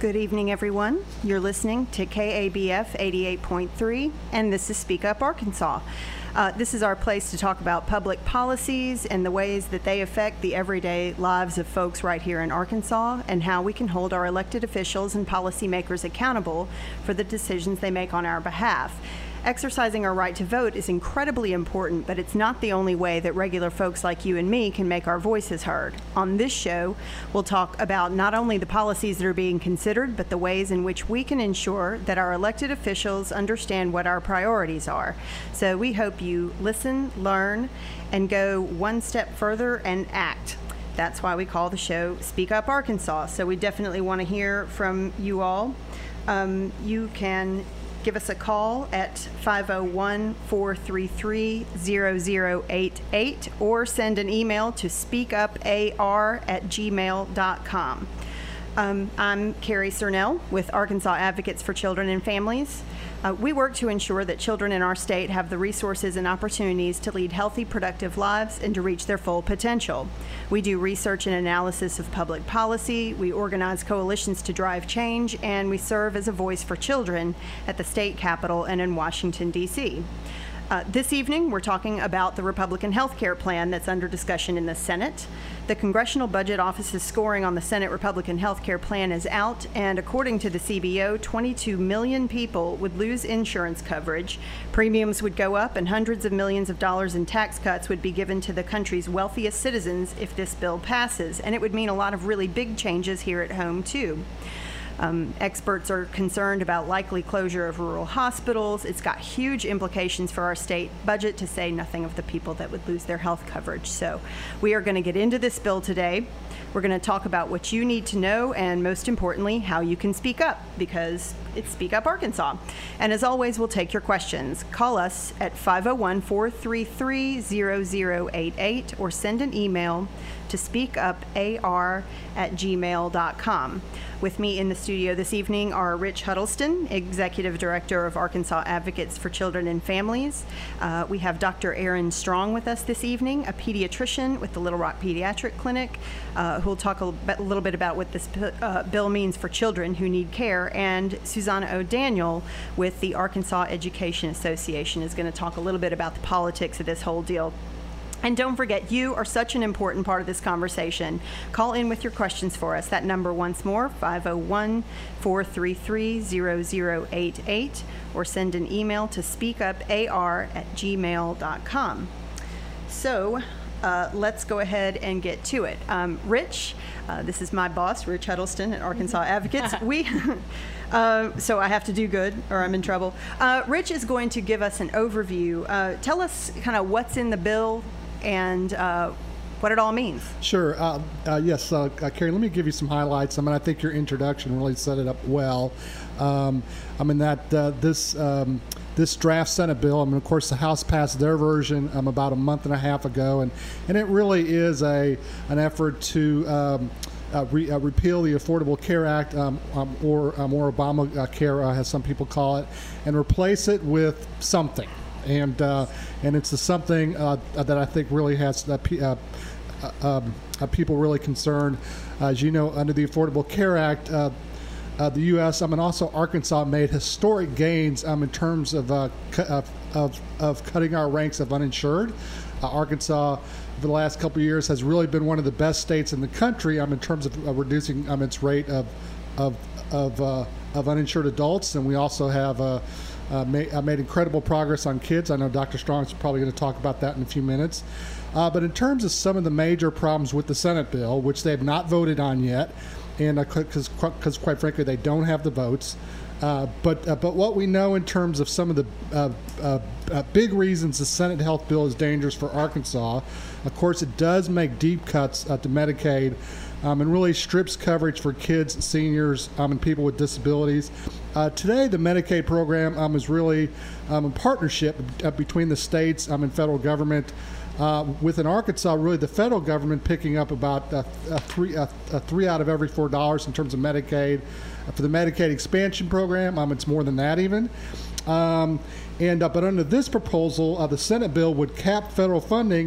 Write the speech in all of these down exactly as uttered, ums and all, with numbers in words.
Good evening, everyone. You're listening to K A B F eighty-eight point three, and this is Speak Up Arkansas. Uh, this is our place to talk about public policies and the ways that they affect the everyday lives of folks right here in Arkansas, and how we can hold our elected officials and policymakers accountable for the decisions they make on our behalf. Exercising our right to vote is incredibly important, but it's not the only way that regular folks like you and me can make our voices heard. On this show, we'll talk about not only the policies that are being considered, but the ways in which we can ensure that our elected officials understand what our priorities are. So we hope you listen, learn, and go one step further and act. That's why we call the show Speak Up Arkansas. So we definitely want to hear from you all. Um, you can give us a call at five oh one, four three three, zero zero eight eight or send an email to speakupar at gmail dot com. Um, I'm Carrie Cernell with Arkansas Advocates for Children and Families. Uh, we work to ensure that children in our state have the resources and opportunities to lead healthy, productive lives and to reach their full potential. We do research and analysis of public policy, we organize coalitions to drive change, and we serve as a voice for children at the state capitol and in Washington, D C Uh, this evening, we're talking about the Republican health care plan that's under discussion in the Senate. The Congressional Budget Office's scoring on the Senate Republican health care plan is out, and according to the C B O, twenty-two million people would lose insurance coverage, premiums would go up, and hundreds of millions of dollars in tax cuts would be given to the country's wealthiest citizens if this bill passes, and it would mean a lot of really big changes here at home, too. Um, experts are concerned about likely closure of rural hospitals. It's got huge implications for our state budget, to say nothing of the people that would lose their health coverage. So we are going to get into this bill today. We're going to talk about what you need to know, and most importantly, how you can speak up, because it's Speak Up Arkansas. And as always, we'll take your questions. Call us at five oh one, four three three, zero zero eight eight or send an email to speakupar at gmail dot com. With me in the studio this evening are Rich Huddleston, Executive Director of Arkansas Advocates for Children and Families. Uh, we have Doctor Aaron Strong with us this evening, a pediatrician with the Little Rock Pediatric Clinic, uh, who will talk a little bit about what this uh, bill means for children who need care. And Susanna O'Daniel with the Arkansas Education Association is going to talk a little bit about the politics of this whole deal. And don't forget, you are such an important part of this conversation. Call in with your questions for us. That number once more, five oh one, four three three, zero zero eight eight, or send an email to speakupar at gmail dot com. So uh, let's go ahead and get to it. Um, Rich, uh, this is my boss, Rich Huddleston at Arkansas Advocates. we... Uh, so I have to do good or I'm in trouble. Uh, Rich is going to give us an overview. Uh, tell us kind of what's in the bill and uh, what it all means. Sure. Uh, uh, yes, uh, uh, Carrie, let me give you some highlights. I mean, I think your introduction really set it up well. Um, I mean, that uh, this um, this draft Senate bill, I mean, of course, the House passed their version um, about a month and a half ago, and, and it really is a an effort to um, Uh, re, uh, repeal the Affordable Care Act, um, um, or um, or Obamacare, uh, as some people call it, and replace it with something. And uh, and it's a something uh, that I think really has uh, p- uh, uh, um, uh, people really concerned. Uh, as you know, under the Affordable Care Act, uh, uh, the U S, I mean, also Arkansas made historic gains um, in terms of, uh, cu- of of of cutting our ranks of uninsured. Uh, Arkansas, for the last couple of years, has really been one of the best states in the country um, in terms of uh, reducing um, its rate of of of, uh, of uninsured adults, and we also have uh, uh, made, uh, made incredible progress on kids. I know Doctor Strong's probably going to talk about that in a few minutes. Uh, but in terms of some of the major problems with the Senate bill, which they have not voted on yet, and because uh, because quite frankly they don't have the votes. Uh, but uh, but what we know in terms of some of the uh, uh, uh, big reasons the Senate health bill is dangerous for Arkansas, of course, it does make deep cuts uh, to Medicaid, um, and really strips coverage for kids, seniors, um, and people with disabilities. Uh, today, the Medicaid program um, is really um, a partnership uh, between the states um, and federal government. Uh, within Arkansas, really the federal government picking up about uh, a three, uh, a three out of every four dollars in terms of Medicaid. Uh, for the Medicaid expansion program, um, it's more than that even. Um, and uh, but under this proposal, uh, the Senate bill would cap federal funding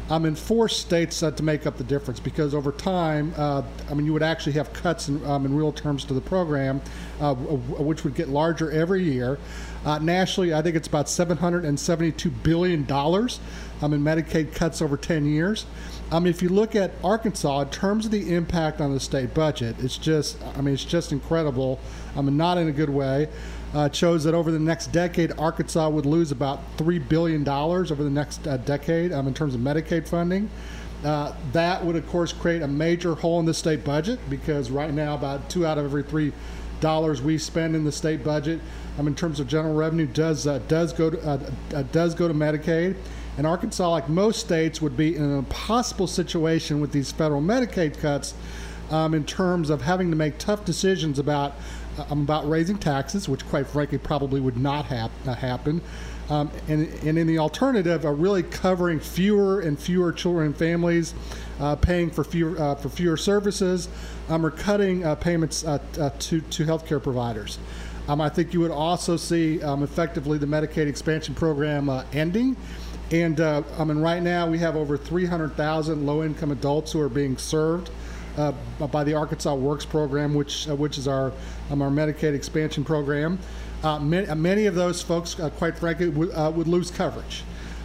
um, and force states uh, to make up the difference, because over time, uh, I mean, you would actually have cuts in, um, in real terms to the program, uh, which would get larger every year. Uh, nationally, I think it's about seven hundred seventy-two billion dollars um, in Medicaid cuts over ten years. Um, if you look at Arkansas, in terms of the impact on the state budget, it's just, I mean, it's just incredible. I mean, not in a good way. Uh, it shows that over the next decade, Arkansas would lose about three billion dollars over the next uh, decade um, in terms of Medicaid funding. Uh, that would, of course, create a major hole in the state budget, because right now about two out of every three dollars we spend in the state budget um, in terms of general revenue does uh, does go to, uh, uh, does go to Medicaid. And Arkansas, like most states, would be in an impossible situation with these federal Medicaid cuts um, in terms of having to make tough decisions about uh, about raising taxes, which quite frankly probably would not hap- uh, happen. Um, and, and in the alternative, are really covering fewer and fewer children and families, uh, paying for fewer uh, for fewer services, um, or cutting uh, payments uh, uh, to to healthcare providers. Um, I think you would also see um, effectively the Medicaid expansion program uh, ending. And uh, I mean, right now we have over three hundred thousand low-income adults who are being served uh, by the Arkansas Works program, which uh, which is our um, our Medicaid expansion program. Uh, many, many of those folks, uh, quite frankly, would, uh, would lose coverage.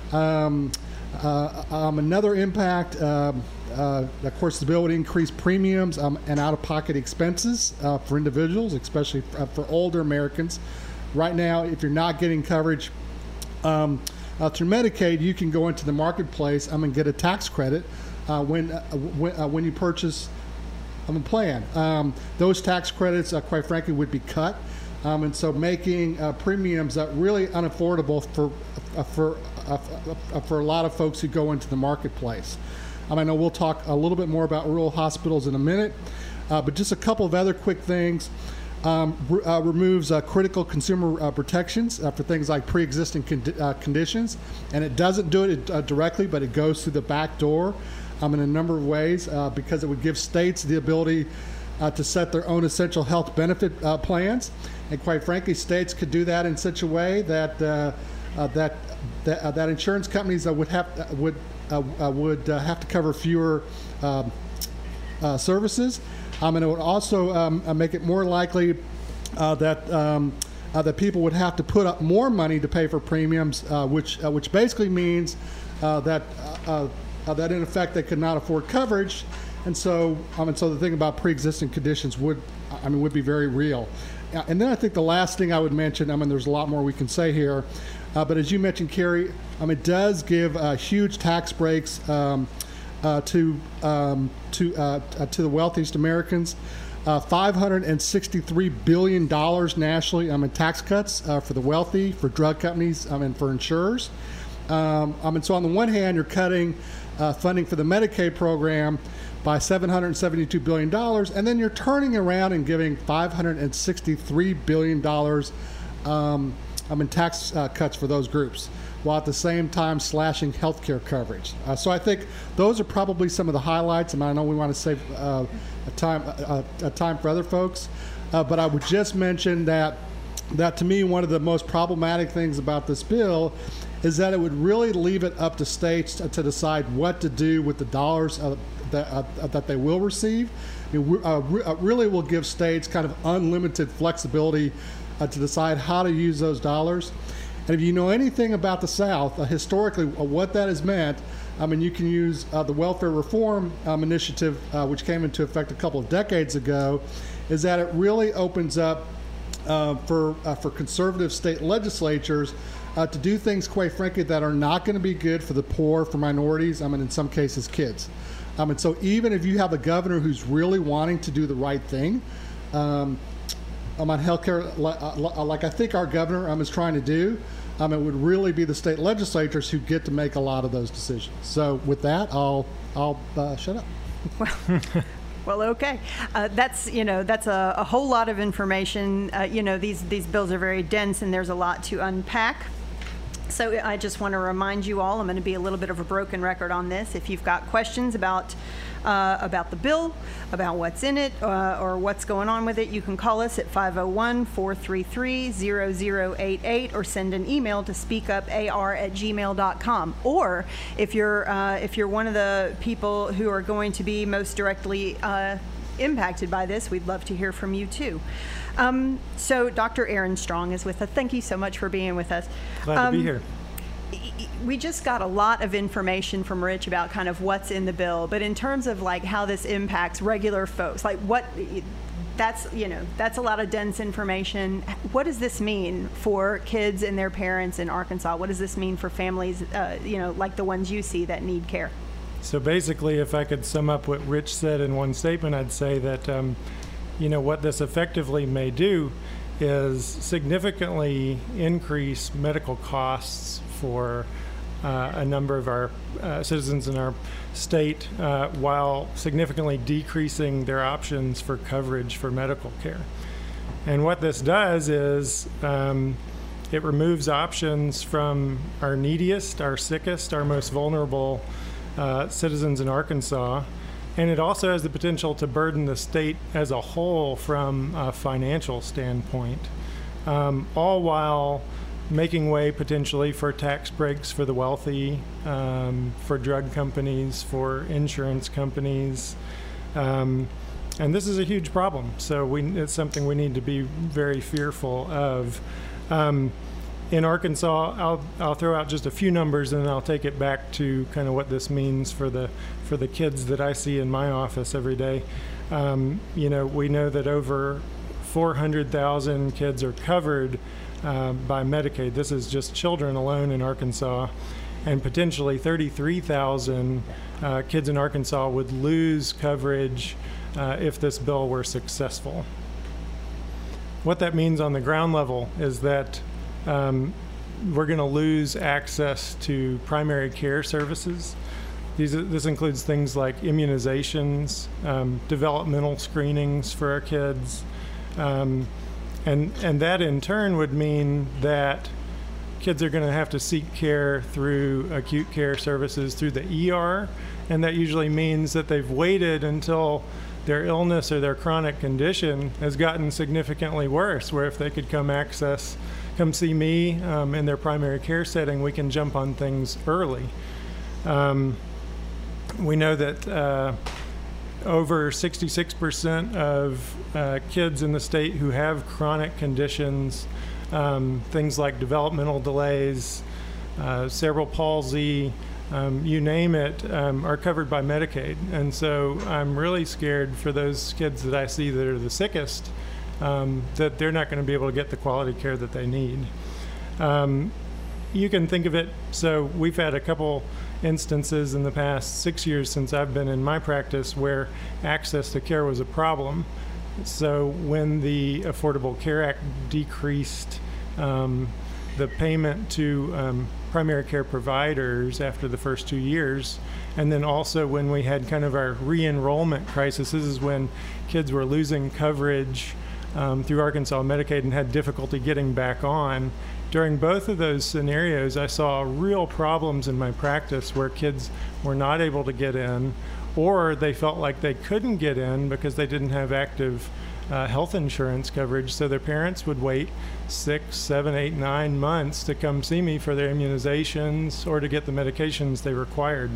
Um, uh, um, another impact, um, uh, of course, the bill would increase premiums um, and out-of-pocket expenses uh, for individuals, especially for, uh, for older Americans. Right now, if you're not getting coverage um, Uh, through Medicaid, you can go into the marketplace um, and get a tax credit uh, when uh, when, uh, when you purchase um, a plan. Um, those tax credits, uh, quite frankly, would be cut, um, and so making uh, premiums uh, really unaffordable for uh, for uh, uh, for a lot of folks who go into the marketplace. Um, I know we'll talk a little bit more about rural hospitals in a minute, uh, but just a couple of other quick things. Um, re- uh, removes uh, critical consumer uh, protections uh, for things like pre-existing con- uh, conditions, and it doesn't do it uh, directly, but it goes through the back door um, in a number of ways uh, because it would give states the ability uh, to set their own essential health benefit uh, plans, and quite frankly, states could do that in such a way that uh, uh, that that, uh, that insurance companies uh, would have uh, would uh, uh, would uh, have to cover fewer um, uh, services. Um, and it would also um, uh, make it more likely uh, that um, uh, that people would have to put up more money to pay for premiums, uh, which uh, which basically means uh, that uh, uh, that in effect they could not afford coverage, and so um, and so the thing about pre-existing conditions would I mean would be very real. Uh, and then I think the last thing I would mention, I mean there's a lot more we can say here, uh, but as you mentioned, Carrie, um, it does give uh, huge tax breaks. Um, Uh, to um, to uh, to the wealthiest Americans, uh, five hundred sixty-three billion dollars nationally um, in tax cuts uh, for the wealthy, for drug companies, um, and for insurers. Um, um, and so on the one hand, you're cutting uh, funding for the Medicaid program by seven hundred seventy-two billion dollars, and then you're turning around and giving five hundred sixty-three billion dollars um, um, in tax uh, cuts for those groups, while at the same time slashing health care coverage. Uh, so I think those are probably some of the highlights, and I know we want to save uh, a time uh, a time for other folks, uh, but I would just mention that that to me one of the most problematic things about this bill is that it would really leave it up to states to, to decide what to do with the dollars uh, that, uh, that they will receive. It uh, re- uh, really will give states kind of unlimited flexibility uh, to decide how to use those dollars. And if you know anything about the South, uh, historically, uh, what that has meant, I mean, you can use uh, the Welfare Reform um, Initiative, uh, which came into effect a couple of decades ago, is that it really opens up uh, for uh, for conservative state legislatures uh, to do things, quite frankly, that are not going to be good for the poor, for minorities, I mean, in some cases, kids. Um, and so even if you have a governor who's really wanting to do the right thing, um, Um, on healthcare, like, like I think our governor um, is trying to do, um, it would really be the state legislatures who get to make a lot of those decisions. So with that, I'll I'll uh, shut up. Well, well, okay. Uh, that's you know that's a, a whole lot of information. Uh, you know these these bills are very dense, and there's a lot to unpack. So I just want to remind you all, I'm going to be a little bit of a broken record on this. If you've got questions about uh, about the bill, about what's in it, uh, or what's going on with it, you can call us at five oh one, four three three, zero zero eight eight or send an email to speakupar at gmail dot com. Or if you're uh, if you're one of the people who are going to be most directly uh, impacted by this, we'd love to hear from you too. Um, so Doctor Aaron Strong is with us. Thank you so much for being with us. Glad um, to be here. We just got a lot of information from Rich about kind of what's in the bill, but in terms of like how this impacts regular folks, like what, that's, you know, that's a lot of dense information. What does this mean for kids and their parents in Arkansas? What does this mean for families, uh, you know, like the ones you see that need care? So basically, if I could sum up what Rich said in one statement, I'd say that, um, you know, what this effectively may do is significantly increase medical costs for uh, a number of our uh, citizens in our state, uh, while significantly decreasing their options for coverage for medical care. And what this does is um, it removes options from our neediest, our sickest, our most vulnerable uh, citizens in Arkansas. And it also has the potential to burden the state as a whole from a financial standpoint, um, all while making way potentially for tax breaks for the wealthy, um, for drug companies, for insurance companies. Um, and this is a huge problem. So we, it's something we need to be very fearful of. Um, in Arkansas, I'll, I'll throw out just a few numbers and then I'll take it back to kind of what this means for the, for the kids that I see in my office every day. Um, you know, we know that over four hundred thousand kids are covered Uh, by Medicaid. This is just children alone in Arkansas, and potentially thirty-three thousand uh, kids in Arkansas would lose coverage uh, if this bill were successful. What that means on the ground level is that um, we're going to lose access to primary care services. These, this includes things like immunizations, um, developmental screenings for our kids, um, And, and that in turn would mean that kids are going to have to seek care through acute care services, through the E R, and that usually means that they've waited until their illness or their chronic condition has gotten significantly worse, where if they could come access, come see me um, in their primary care setting, we can jump on things early. Um, we know that uh, over sixty-six percent of uh, kids in the state who have chronic conditions, um, things like developmental delays, uh, cerebral palsy, um, you name it, um, are covered by Medicaid. And so I'm really scared for those kids that I see that are the sickest, um, that they're not going to be able to get the quality care that they need. Um, you can think of it, so we've had a couple instances in the past six years since I've been in my practice where access to care was a problem. So when the Affordable Care Act decreased um, the payment to um, primary care providers after the first two years, and then also when we had kind of our re-enrollment crisis, this is when kids were losing coverage um, through Arkansas Medicaid and had difficulty getting back on. During both of those scenarios, I saw real problems in my practice where kids were not able to get in, or they felt like they couldn't get in because they didn't have active uh, health insurance coverage. So their parents would wait six, seven, eight, nine months to come see me for their immunizations or to get the medications they required.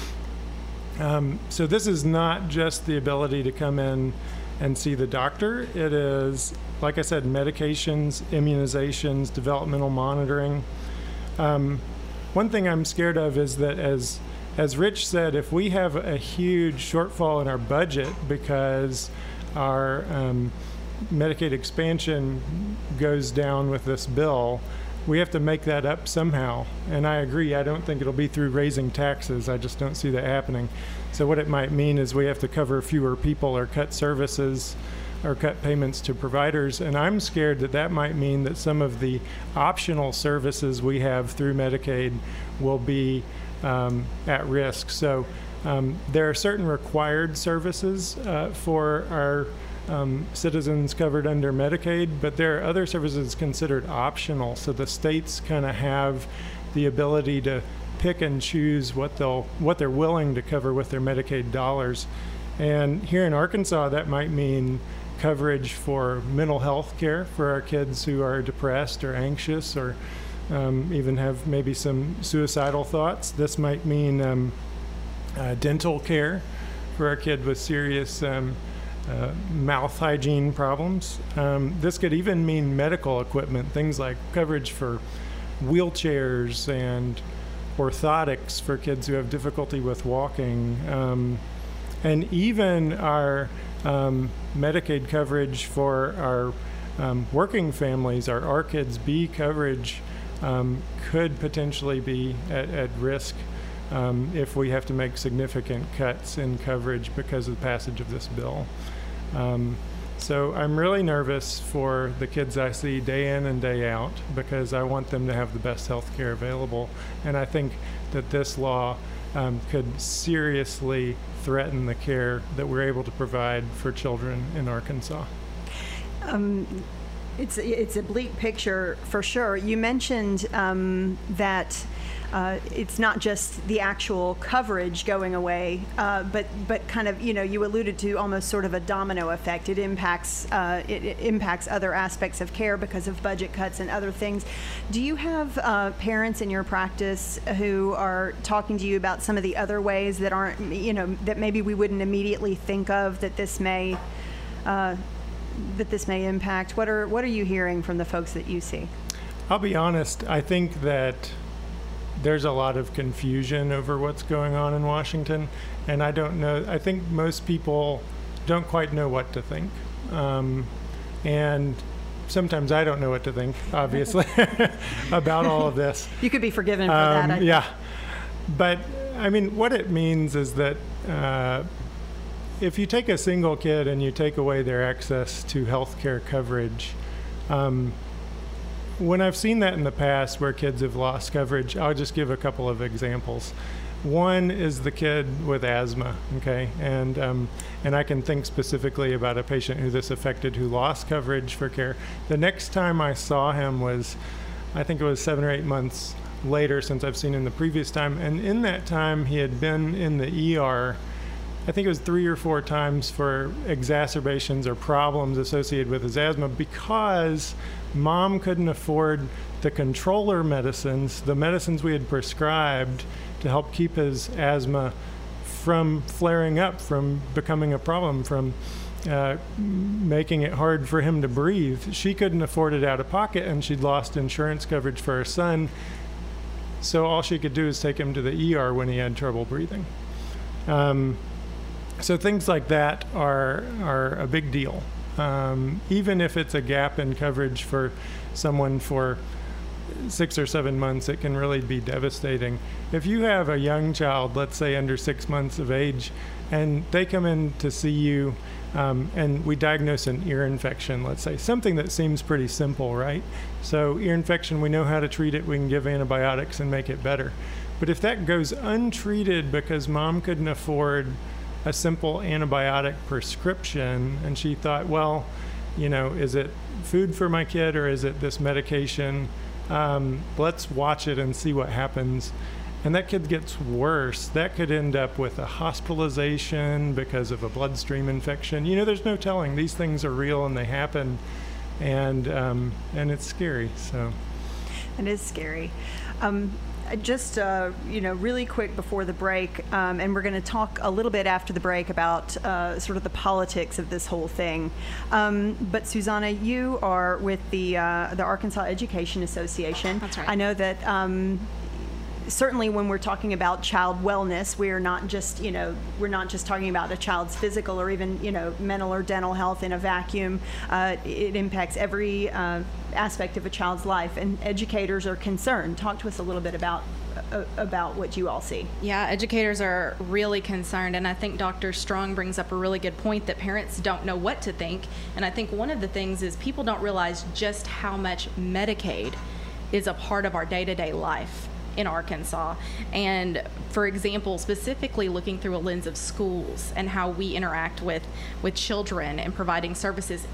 Um, so this is not just the ability to come in and see the doctor. It is, like I said, medications, immunizations, developmental monitoring. Um, one thing I'm scared of is that, as as Rich said, if we have a huge shortfall in our budget because our um, Medicaid expansion goes down with this bill, we have to make that up somehow. And I agree, I don't think it'll be through raising taxes. I just don't see that happening. So what it might mean is we have to cover fewer people or cut services or cut payments to providers. And I'm scared that that might mean that some of the optional services we have through Medicaid will be um, at risk. So um, there are certain required services uh, for our Um, citizens covered under Medicaid, but there are other services considered optional. So the states kind of have the ability to pick and choose what they'll what they're willing to cover with their Medicaid dollars. And here in Arkansas, that might mean coverage for mental health care for our kids who are depressed or anxious or um, even have maybe some suicidal thoughts. This might mean um, uh, dental care for our kid with serious um, uh, mouth hygiene problems. Um, this could even mean medical equipment, things like coverage for wheelchairs and orthotics for kids who have difficulty with walking. Um, and even our um, Medicaid coverage for our um, working families, our R Kids B coverage, um, could potentially be at, at risk um, if we have to make significant cuts in coverage because of the passage of this bill. Um, so I'm really nervous for the kids I see day in and day out because I want them to have the best health care available. And I think that this law um, could seriously threaten the care that we're able to provide for children in Arkansas. Um, it's it's a bleak picture for sure. You mentioned um, that uh, it's not just the actual coverage going away, uh, but but kind of, you know, you alluded to almost sort of a domino effect. It impacts uh, it, it impacts other aspects of care because of budget cuts and other things. Do you have uh, parents in your practice who are talking to you about some of the other ways that aren't, you know, that maybe we wouldn't immediately think of that this may uh, that this may impact? What are what are you hearing from the folks that you see? I'll be honest, I think that there's a lot of confusion over what's going on in Washington, and I don't know, I think most people don't quite know what to think. Um, and sometimes I don't know what to think, obviously, about all of this. You could be forgiven for um, that. I yeah. But, I mean, what it means is that uh, if you take a single kid and you take away their access to health care coverage, um, when I've seen that in the past where kids have lost coverage, I'll just give a couple of examples. One is the kid with asthma, okay? And um, and I can think specifically about a patient who this affected who lost coverage for care. The next time I saw him was, I think it was seven or eight months later since I've seen him the previous time. And in that time, he had been in the E R, I think it was three or four times for exacerbations or problems associated with his asthma because mom couldn't afford the controller medicines, the medicines we had prescribed to help keep his asthma from flaring up, from becoming a problem, from uh, making it hard for him to breathe. She couldn't afford it out of pocket, and she'd lost insurance coverage for her son. So all she could do is take him to the E R when he had trouble breathing. Um, so things like that are are a big deal. Um, even if it's a gap in coverage for someone for six or seven months, it can really be devastating. If you have a young child, let's say under six months of age, and they come in to see you, um, and we diagnose an ear infection, let's say, something that seems pretty simple, right? So ear infection, we know how to treat it. We can give antibiotics and make it better. But if that goes untreated because mom couldn't afford a simple antibiotic prescription, and she thought, well, you know, is it food for my kid or is it this medication? Um, let's watch it and see what happens. And that kid gets worse. That could end up with a hospitalization because of a bloodstream infection. You know, there's no telling. These things are real and they happen, and um, and it's scary. So it is scary. Um, Just, uh, you know, really quick before the break, um, and we're going to talk a little bit after the break about uh, sort of the politics of this whole thing. Um, but Susanna, you are with the uh, the Arkansas Education Association. That's right. I know that um, certainly when we're talking about child wellness, we're not just, you know, we're not just talking about a child's physical or even, you know, mental or dental health in a vacuum. Uh, it impacts every uh, aspect of a child's life, and educators are concerned. Talk to us a little bit about uh, about what you all see. Yeah, educators are really concerned, and I think Doctor Strong brings up a really good point that parents don't know what to think. And I think one of the things is people don't realize just how much Medicaid is a part of our day-to-day life in Arkansas. And for example, specifically looking through a lens of schools and how we interact with with children and providing services,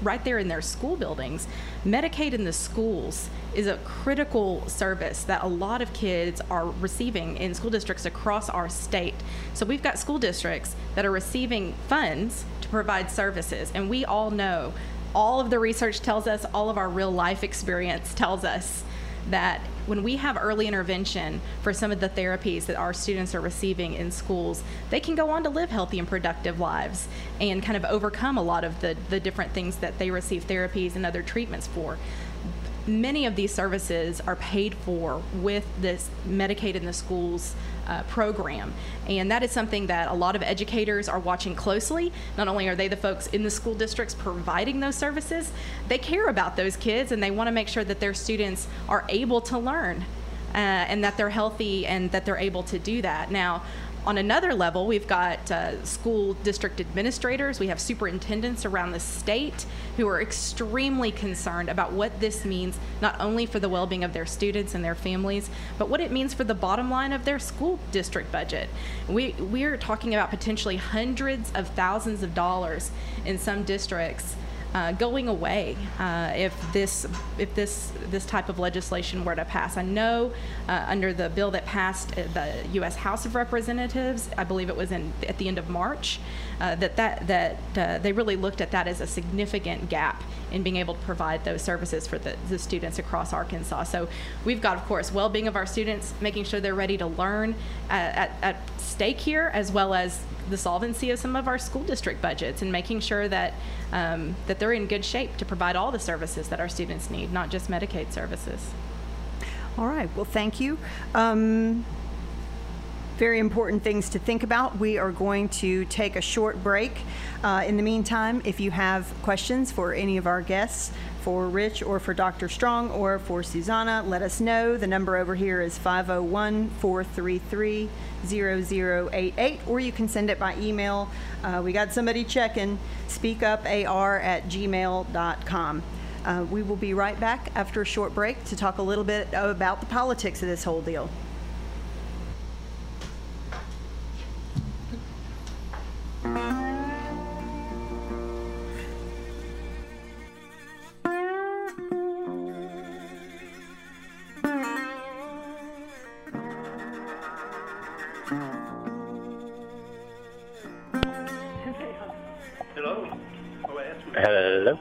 right there in their school buildings. Medicaid in the schools is a critical service that a lot of kids are receiving in school districts across our state. So we've got school districts that are receiving funds to provide services, and we all know, all of the research tells us, all of our real life experience tells us that when we have early intervention for some of the therapies that our students are receiving in schools, they can go on to live healthy and productive lives and kind of overcome a lot of the, the different things that they receive therapies and other treatments for. Many of these services are paid for with this Medicaid in the Schools uh, program, and that is something that a lot of educators are watching closely. Not only are they the folks in the school districts providing those services, they care about those kids and they want to make sure that their students are able to learn uh, and that they're healthy and that they're able to do that. Now, on another level, we've got uh, school district administrators, we have superintendents around the state who are extremely concerned about what this means, not only for the well-being of their students and their families, but what it means for the bottom line of their school district budget. We, we're talking about potentially hundreds of thousands of dollars in some districts Uh, going away uh, if this if this this type of legislation were to pass. I know uh, under the bill that passed uh, the U S House of Representatives, I believe it was in at the end of March, uh, that that that uh, they really looked at that as a significant gap in being able to provide those services for the, the students across Arkansas. So we've got, of course, well-being of our students, making sure they're ready to learn uh, at, at stake here, as well as the solvency of some of our school district budgets, and making sure that um, that they're in good shape to provide all the services that our students need, not just Medicaid services. All right. Well, thank you. Um, very important things to think about. We are going to take a short break. Uh, in the meantime, if you have questions for any of our guests, for Rich or for Doctor Strong or for Susanna, let us know. The number over here is five oh one, four three three, zero zero eight eight, or you can send it by email. Uh, we got somebody checking, speakupar at gmail dot com. Uh, we will be right back after a short break to talk a little bit about the politics of this whole deal. Hello.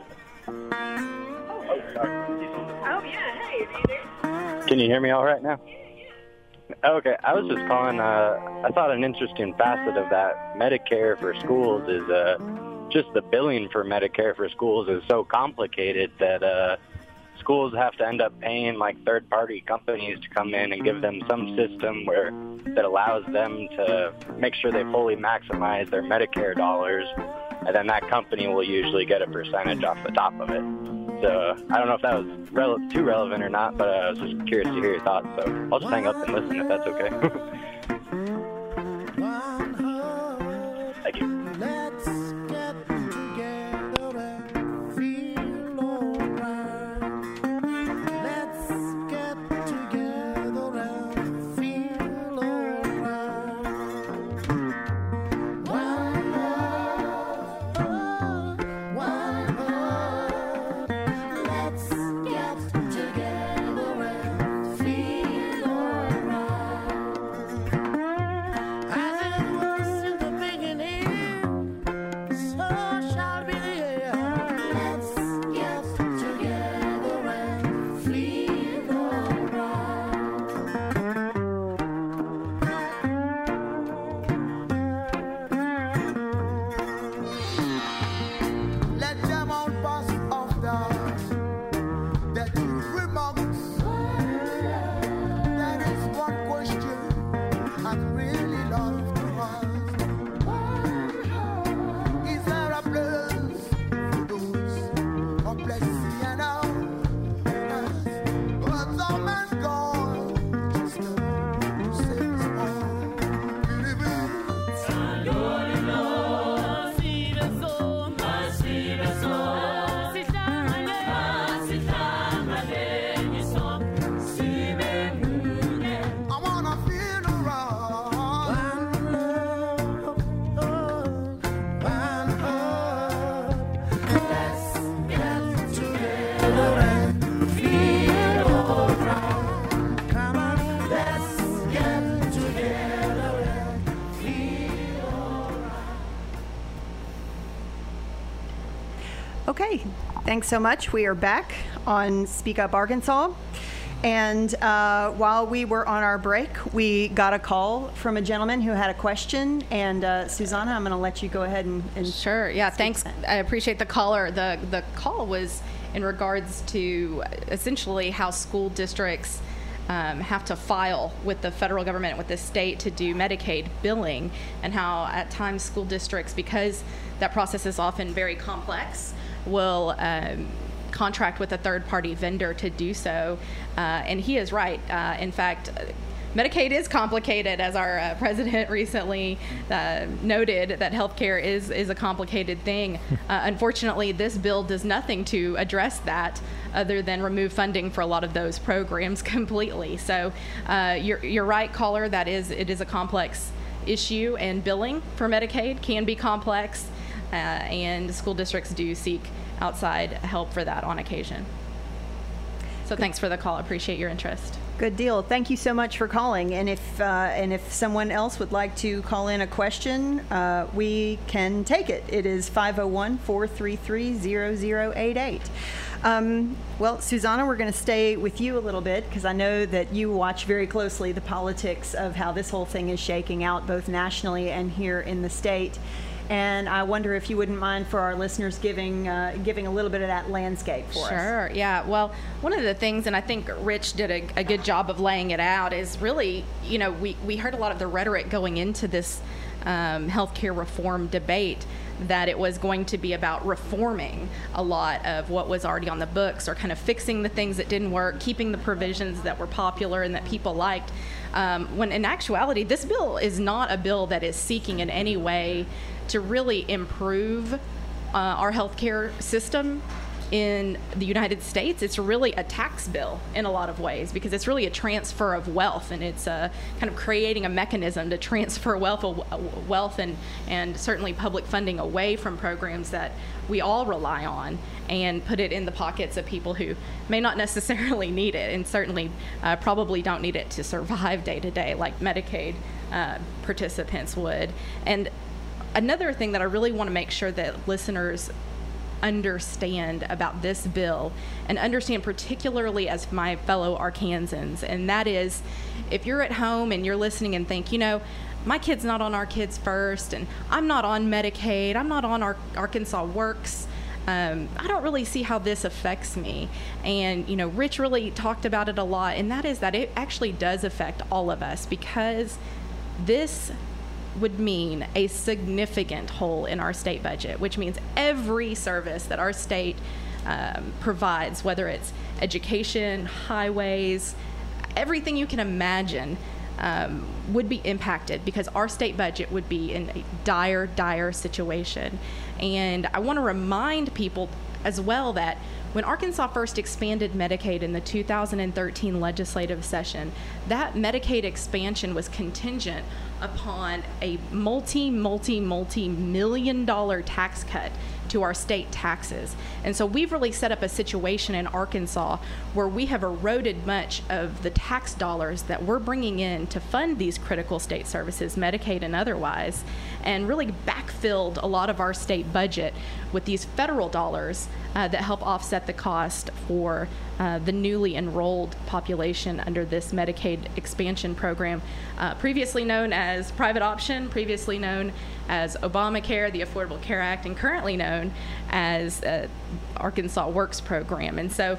Oh, yeah. Hey, are you there? Can you hear me all right now? Okay, I was just calling. Uh, I thought an interesting facet of that Medicare for schools is uh, just the billing for Medicare for schools is so complicated that uh, schools have to end up paying like third-party companies to come in and give them some system where that allows them to make sure they fully maximize their Medicare dollars, and then that company will usually get a percentage off the top of it. So I don't know if that was rele- too relevant or not, but uh, I was just curious to hear your thoughts. So I'll just hang up and listen if that's okay. Thank you. Let's get together and feel alright. Let's get together and feel alright. One love, one heart. Let's get together and feel alright. Thanks so much. We are back on Speak Up Arkansas. And uh, while we were on our break, we got a call from a gentleman who had a question. And uh, Susanna, I'm going to let you go ahead and, and Sure. Yeah. speak Thanks. to that. I appreciate the caller. The the call was in regards to essentially how school districts um, have to file with the federal government, with the state, to do Medicaid billing, and how at times school districts, because that process is often very complex, will um, contract with a third-party vendor to do so. Uh, and he is right. Uh, in fact, Medicaid is complicated, as our uh, president recently uh, noted, that healthcare is, is a complicated thing. Uh, unfortunately, this bill does nothing to address that other than remove funding for a lot of those programs completely. So uh, you're, you're right, caller, that is, it is a complex issue, and billing for Medicaid can be complex, uh, and school districts do seek outside help for that on occasion. So thanks for the call. I appreciate your interest. Good deal. Thank you so much for calling. And if uh, and if someone else would like to call in a question, uh, we can take it. It is five oh one, four three three, zero zero eight eight. Um, well, Susanna, we're going to stay with you a little bit because I know that you watch very closely the politics of how this whole thing is shaking out, both nationally and here in the state. And I wonder if you wouldn't mind, for our listeners, giving uh, giving a little bit of that landscape for us. Sure, yeah. Well, one of the things, and I think Rich did a, a good job of laying it out, is really, you know, we, we heard a lot of the rhetoric going into this um, healthcare reform debate, that it was going to be about reforming a lot of what was already on the books, or kind of fixing the things that didn't work, keeping the provisions that were popular and that people liked. Um, when in actuality, this bill is not a bill that is seeking in any way to really improve uh, our healthcare system in the United States. It's really a tax bill in a lot of ways, because it's really a transfer of wealth, and it's uh, kind of creating a mechanism to transfer wealth, wealth and, and certainly public funding away from programs that we all rely on, and put it in the pockets of people who may not necessarily need it, and certainly uh, probably don't need it to survive day to day like Medicaid uh, participants would. And another thing that I really want to make sure that listeners understand about this bill, and understand particularly as my fellow Arkansans, and that is, if you're at home and you're listening and think, you know, my kid's not on Our Kids First, and I'm not on Medicaid, I'm not on Ar- Arkansas Works, um, I don't really see how this affects me. And, you know, Rich really talked about it a lot, and that is that it actually does affect all of us, because this would mean a significant hole in our state budget, which means every service that our state um, provides, whether it's education, highways, everything you can imagine, um, would be impacted, because our state budget would be in a dire, dire situation. And I want to remind people as well that when Arkansas first expanded Medicaid in the two thousand thirteen legislative session, that Medicaid expansion was contingent upon a multi, multi, multi million dollar tax cut to our state taxes. And so we've really set up a situation in Arkansas where we have eroded much of the tax dollars that we're bringing in to fund these critical state services, Medicaid and otherwise, and really backfilled a lot of our state budget with these federal dollars uh, that help offset the cost for uh, the newly enrolled population under this Medicaid expansion program, uh, previously known as private option, previously known as Obamacare, the Affordable Care Act, and currently known as uh, Arkansas Works program. And so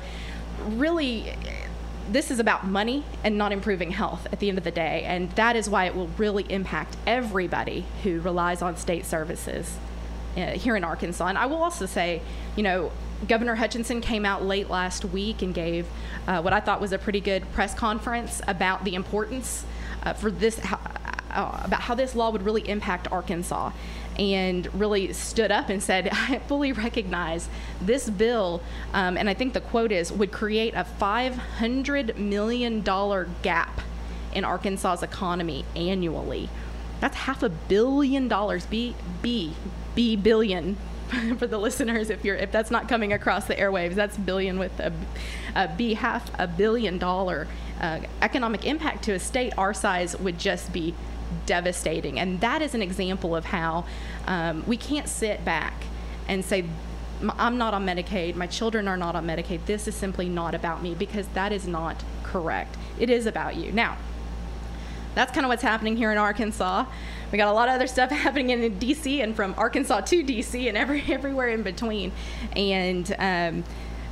really, this is about money and not improving health at the end of the day. And that is why it will really impact everybody who relies on state services uh, here in Arkansas. And I will also say, you know, Governor Hutchinson came out late last week and gave uh, what I thought was a pretty good press conference about the importance uh, for this, how, uh, about how this law would really impact Arkansas, and really stood up and said, I fully recognize this bill, um, and I think the quote is, would create a five hundred million dollars gap in Arkansas's economy annually. That's half a billion dollars, B, B, B billion. For the listeners, if you're if that's not coming across the airwaves, that's billion with a, a B, half a billion dollar uh, economic impact to a state our size would just be devastating. And that is an example of how um, we can't sit back and say m- I'm not on Medicaid, my children are not on Medicaid, this is simply not about me, because that is not correct. It is about you. Now, that's kind of what's happening here in Arkansas. We got a lot of other stuff happening in D C and from Arkansas to D C and every everywhere in between. And, um,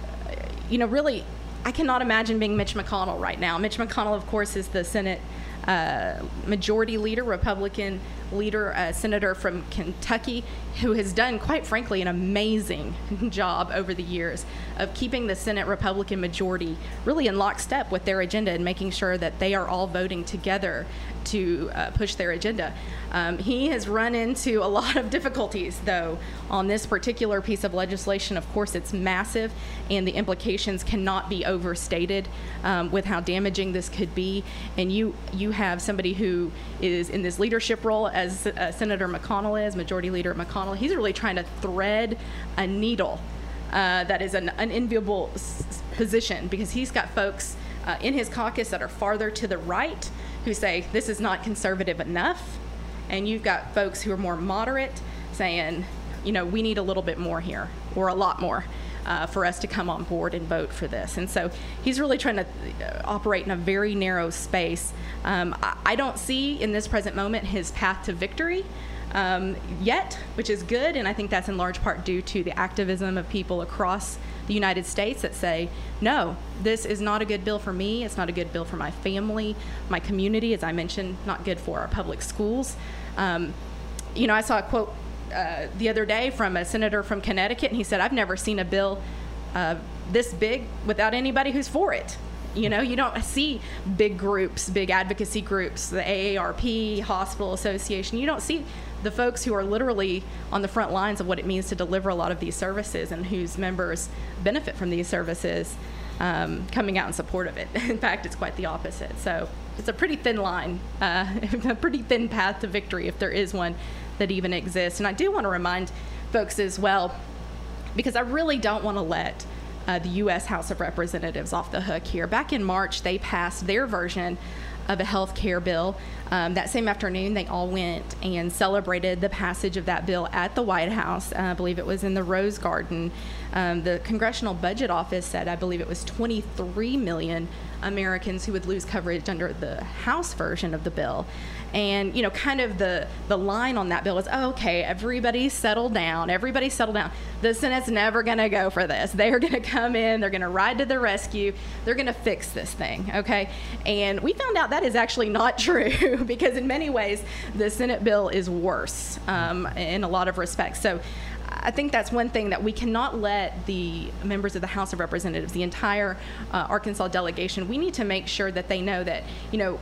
you know, really, I cannot imagine being Mitch McConnell right now. Mitch McConnell, of course, is the Senate uh, Majority Leader, Republican leader, a senator from Kentucky, who has done, quite frankly, an amazing job over the years of keeping the Senate Republican majority really in lockstep with their agenda and making sure that they are all voting together to uh, push their agenda. Um, he has run into a lot of difficulties, though, on this particular piece of legislation. Of course, it's massive, and the implications cannot be overstated um, with how damaging this could be. And you you have somebody who is in this leadership role, as uh, Senator McConnell is, Majority Leader McConnell. He's really trying to thread a needle uh, that is an unenviable s- position, because he's got folks uh, in his caucus that are farther to the right who say this is not conservative enough. And you've got folks who are more moderate saying, you know, we need a little bit more here, or a lot more, uh, for us to come on board and vote for this. And so he's really trying to uh, operate in a very narrow space. Um, I, I don't see in this present moment his path to victory um, yet, which is good. And I think that's in large part due to the activism of people across the United States that say, no, this is not a good bill for me. It's not a good bill for my family, my community, as I mentioned, not good for our public schools. Um, you know, I saw a quote uh, the other day from a senator from Connecticut, and he said, I've never seen a bill uh, this big without anybody who's for it. You know, you don't see big groups, big advocacy groups, the A A R P, Hospital Association. You don't see the folks who are literally on the front lines of what it means to deliver a lot of these services and whose members benefit from these services um, coming out in support of it. In fact, it's quite the opposite. So it's a pretty thin line, uh, a pretty thin path to victory, if there is one that even exists. And I do want to remind folks as well, because I really don't want to let uh, the U S House of Representatives off the hook here. Back in March, they passed their version of a health care bill. Um, that same afternoon, they all went and celebrated the passage of that bill at the White House. Uh, I believe it was in the Rose Garden. Um, the Congressional Budget Office said, I believe it was twenty-three million Americans who would lose coverage under the House version of the bill. And, you know, kind of the, the line on that bill is, oh, okay, everybody settle down. Everybody settle down. The Senate's never going to go for this. They're going to come in. They're going to ride to the rescue. They're going to fix this thing, okay? And we found out that is actually not true, because in many ways, the Senate bill is worse um, in a lot of respects. So I think that's one thing that we cannot let the members of the House of Representatives, the entire uh, Arkansas delegation, we need to make sure that they know that, you know,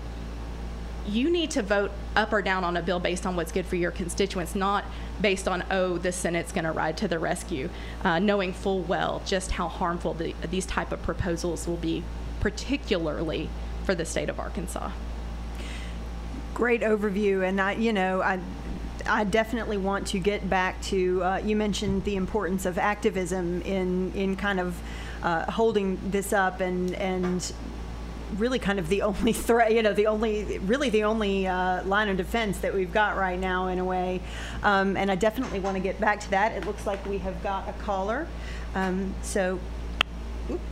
you need to vote up or down on a bill based on what's good for your constituents, not based on, oh, the Senate's going to ride to the rescue, uh, knowing full well just how harmful the, these type of proposals will be, particularly for the state of Arkansas. Great overview, and I, you know, I, I definitely want to get back to. Uh, you mentioned the importance of activism in in kind of uh, holding this up, and and really kind of the only threat, you know, the only really the only uh, line of defense that we've got right now, in a way. Um, and I definitely want to get back to that. It looks like we have got a caller. Um, so. Oop.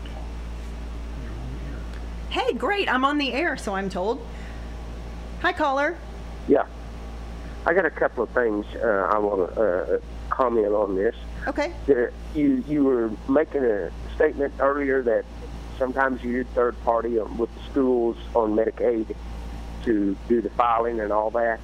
Hey, great! I'm on the air, so I'm told. Hi, caller. Yeah. I got a couple of things uh, I want to uh, comment on this. Okay. The, you you were making a statement earlier that sometimes you use third party on, with the schools on Medicaid to do the filing and all that.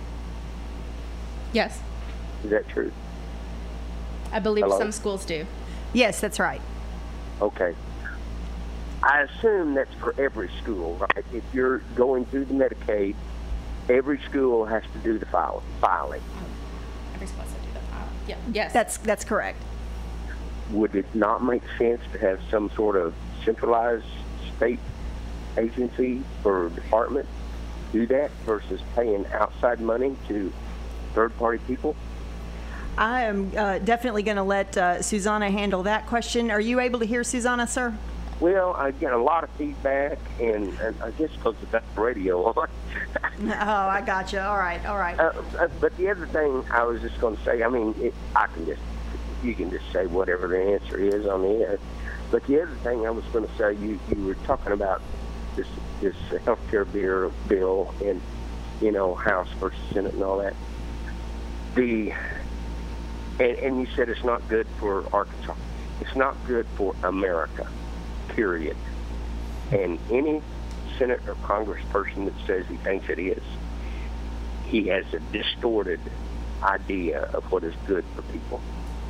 Yes, Is that true? I believe Hello? some schools do. Yes, that's right. Okay. I assume that's for every school, right? If you're going through the Medicaid, every school has to do the file, filing. Every school has to do that. Yeah. Yes. That's that's correct. Would it not make sense to have some sort of centralized state agency or department do that versus paying outside money to third-party people? I am uh, definitely going to let uh, Susanna handle that question. Are you able to hear Susanna, sir? Well, I get a lot of feedback, and, and I guess because of that radio on. Oh, I gotcha. All right, all right. uh, uh, but the other thing I was just going to say, I mean, it, I can just you can just say whatever the answer is on the air. But the other thing I was going to say, you, you were talking about this this healthcare bill, bill and, you know, House versus Senate and all that. The and, and you said it's not good for Arkansas. It's not good for America, period. And any Senate or Congressperson that says he thinks it is, he has a distorted idea of what is good for people.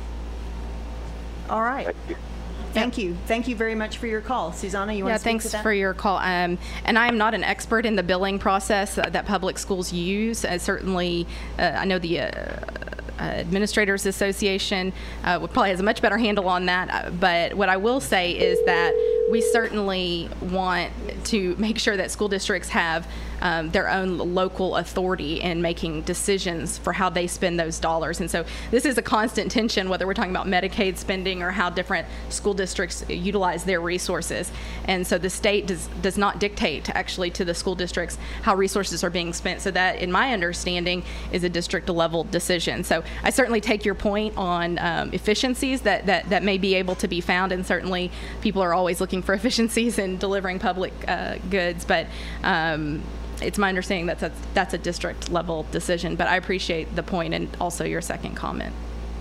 All right. Thank you. Thank you. Thank you very much for your call. Susanna, you want Yeah, to speak thanks to that? for your call. Um, and I am not an expert in the billing process uh, that public schools use. Uh, certainly, uh, I know the uh, uh, Administrators Association uh, would probably has a much better handle on that. Uh, but what I will say is that we certainly want to make sure that school districts have um, their own local authority in making decisions for how they spend those dollars. And so this is a constant tension, whether we're talking about Medicaid spending or how different school districts utilize their resources. And so the state does, does not dictate actually to the school districts how resources are being spent. So that, in my understanding, is a district level decision. So I certainly take your point on um, efficiencies that, that, that may be able to be found. And certainly people are always looking for efficiencies in delivering public uh, goods. But um, it's my understanding that that's, that's a district level decision. But I appreciate the point and also your second comment.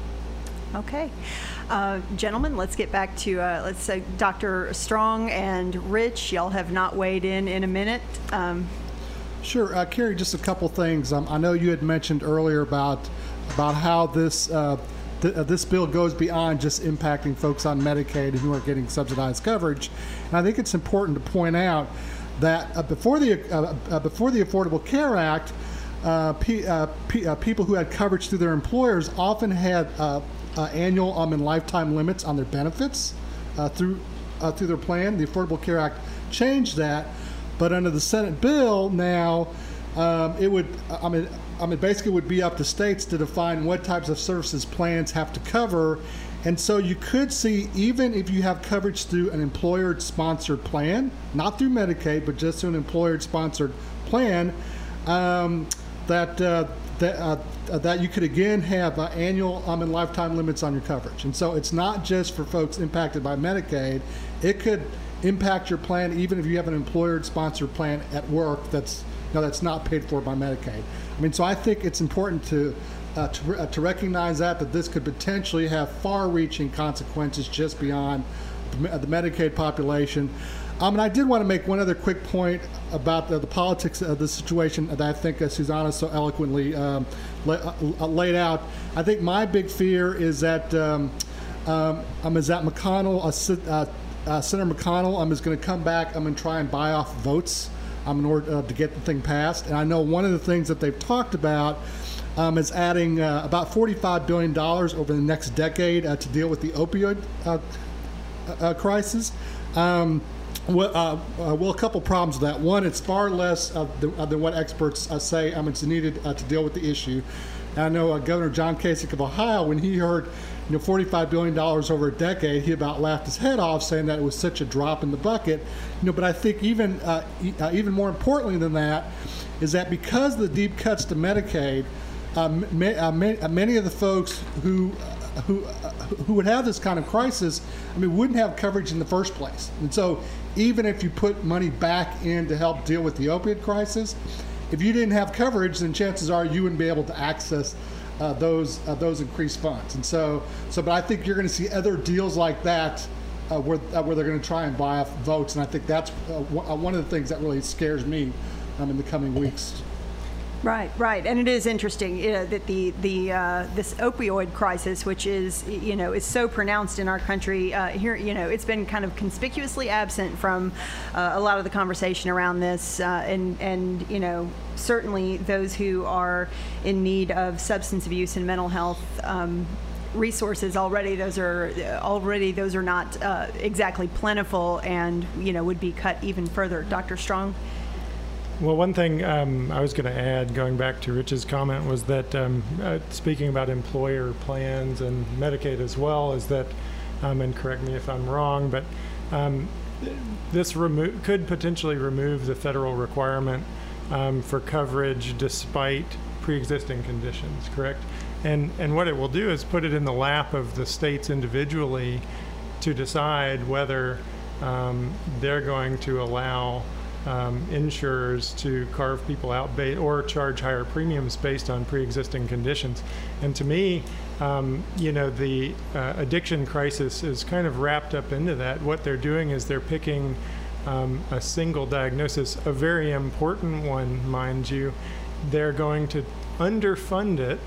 Okay. Uh, gentlemen, let's get back to, uh, let's say, Doctor Strong and Rich. Y'all have not weighed in in a minute. Um, Sure, uh, Carrie. Just a couple things. Um, I know you had mentioned earlier about about how this uh, th- uh, this bill goes beyond just impacting folks on Medicaid who are getting subsidized coverage, and I think it's important to point out that uh, before the uh, uh, before the Affordable Care Act, uh, P- uh, P- uh, people who had coverage through their employers often had uh, uh, annual um, and lifetime limits on their benefits uh, through uh, through their plan. The Affordable Care Act changed that. But under the Senate bill now, um, it would, I mean, I mean, basically it would be up to states to define what types of services plans have to cover. And so you could see, even if you have coverage through an employer-sponsored plan, not through Medicaid, but just through an employer-sponsored plan, um, that uh, that uh, that you could again have uh, annual um, and lifetime limits on your coverage. And so it's not just for folks impacted by Medicaid. It could impact your plan even if you have an employer-sponsored plan at work that's you know, that's not paid for by Medicaid. I mean, so I think it's important to uh, to, uh, to recognize that that this could potentially have far-reaching consequences just beyond the, the Medicaid population. Um, and I did want to make one other quick point about the, the politics of the situation that I think uh, Susanna so eloquently um, la- uh, laid out. I think my big fear is that um, um, um, is that McConnell. Uh, uh, Uh, Senator McConnell um, is going to come back um, and try and buy off votes um, in order uh, to get the thing passed. And I know one of the things that they've talked about um, is adding uh, about forty-five billion dollars over the next decade uh, to deal with the opioid uh, uh, crisis. Um, well, uh, uh, well, a couple problems with that. One, it's far less uh, than, uh, than what experts uh, say um, it's needed uh, to deal with the issue. And I know uh, Governor John Kasich of Ohio, when he heard you know, forty-five billion dollars over a decade, he about laughed his head off, saying that it was such a drop in the bucket. You know, but I think even uh, e- uh, even more importantly than that is that because of the deep cuts to Medicaid, um, ma- uh, ma- uh, many of the folks who uh, who uh, who would have this kind of crisis, I mean, wouldn't have coverage in the first place. And so, even if you put money back in to help deal with the opioid crisis, if you didn't have coverage, then chances are you wouldn't be able to access Uh, those uh, those increased funds. And so so but I think you're going to see other deals like that uh, where uh, where they're going to try and buy off votes, and I think that's uh, w- one of the things that really scares me um, in the coming weeks. Right, right, and it is interesting you know, that the the uh, this opioid crisis, which is you know is so pronounced in our country uh, here, you know, it's been kind of conspicuously absent from uh, a lot of the conversation around this, uh, and and you know certainly those who are in need of substance abuse and mental health Um, resources already those are already those are not uh, exactly plentiful, and you know would be cut even further. Doctor Strong. Well, one thing um, I was going to add, going back to Rich's comment, was that um, uh, speaking about employer plans and Medicaid as well, is that, um, and correct me if I'm wrong, but um, this remo- could potentially remove the federal requirement um, for coverage despite pre-existing conditions, correct? And, and what it will do is put it in the lap of the states individually to decide whether um, they're going to allow um, insurers to carve people out ba- or charge higher premiums based on pre-existing conditions. And to me, um, you know, the uh, addiction crisis is kind of wrapped up into that. What they're doing is they're picking um, a single diagnosis, a very important one, mind you. They're going to underfund it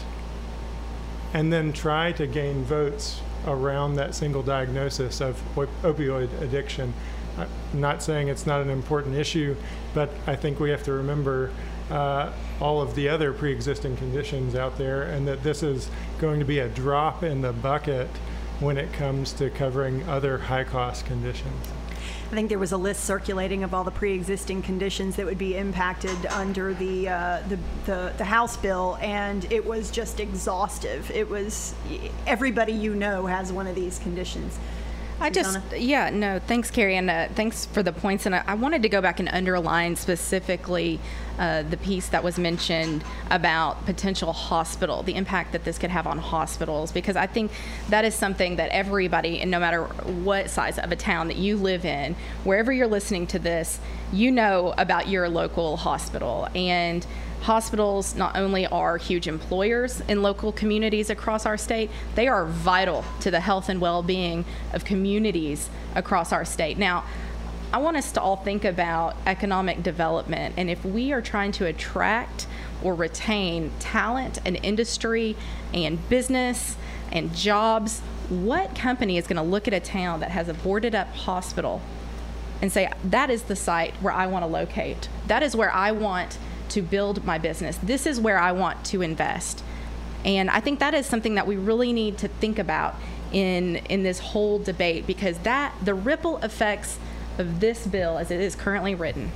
and then try to gain votes around that single diagnosis of op- opioid addiction. I'm not saying it's not an important issue, but I think we have to remember uh, all of the other pre-existing conditions out there, and that this is going to be a drop in the bucket when it comes to covering other high-cost conditions. I think there was a list circulating of all the pre-existing conditions that would be impacted under the, uh, the, the the House bill, and it was just exhaustive. It was everybody you know has one of these conditions. I just, Susanna? yeah, no, thanks, Carrie, and uh, thanks for the points. And I, I wanted to go back and underline specifically uh, the piece that was mentioned about potential hospital, the impact that this could have on hospitals, because I think that is something that everybody, and no matter what size of a town that you live in, wherever you're listening to this, you know about your local hospital. And hospitals not only are huge employers in local communities across our state, they are vital to the health and well-being of communities across our state. Now, I want us to all think about economic development, and if we are trying to attract or retain talent and industry and business and jobs, what company is going to look at a town that has a boarded up hospital and say, that is the site where I want to locate. That is where I want to build my business. This is where I want to invest. And I think that is something that we really need to think about in in this whole debate, because that the ripple effects of this bill as it is currently written,